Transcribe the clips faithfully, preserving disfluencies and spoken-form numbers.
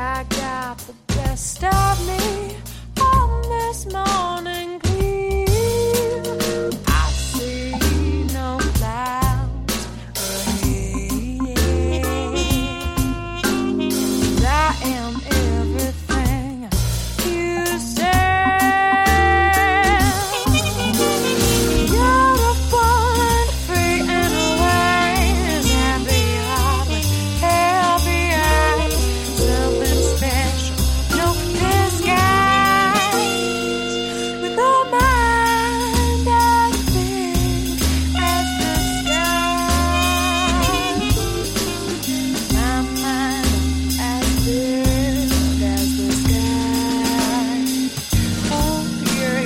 I got the best of me on this morning clear. I see no clouds ahead. I am everything you said. Beautiful and free and wise, happy heart with happy eyes, something special, no disguise, with a mind as big as the sky. My mind as big as the sky. Oh yeah,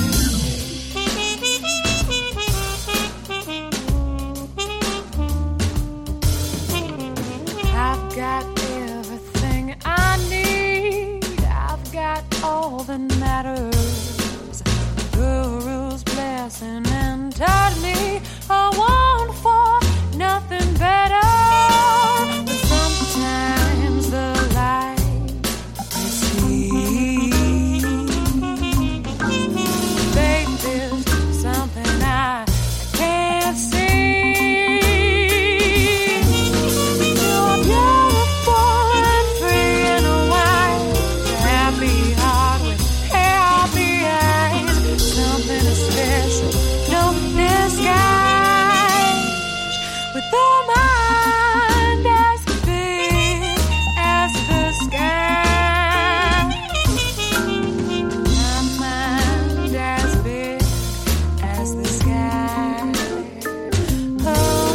yeah. I've got everything I need. I've got all that matters. Guru's blessing and taught me I want for nothing better. Sometimes the light is see. Faith is something I can't see. You're beautiful and free and wise, happy heart with happy eyes, something special, no disguise, with a mind as big as the sky. My mind as big as the sky. Oh,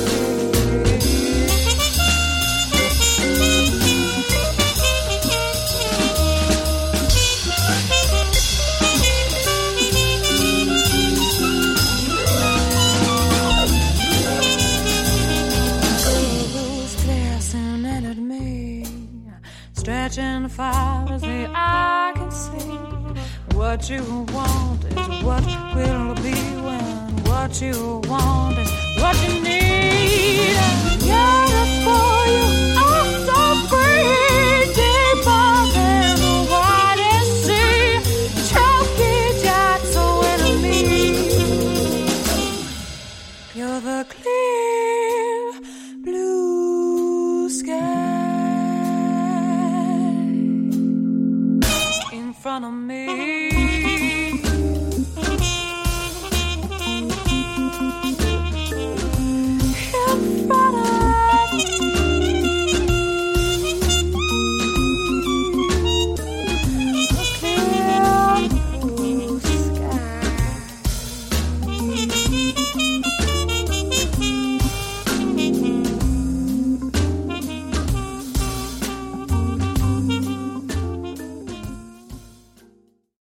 Guru's glancing in at me, stretching far as the eye can see. What you want is what will be when what you want is what you need. Beautiful, you are so free, deeper than the widest sea. Chalky dots so enemy. You're the clear blue sky in front of me.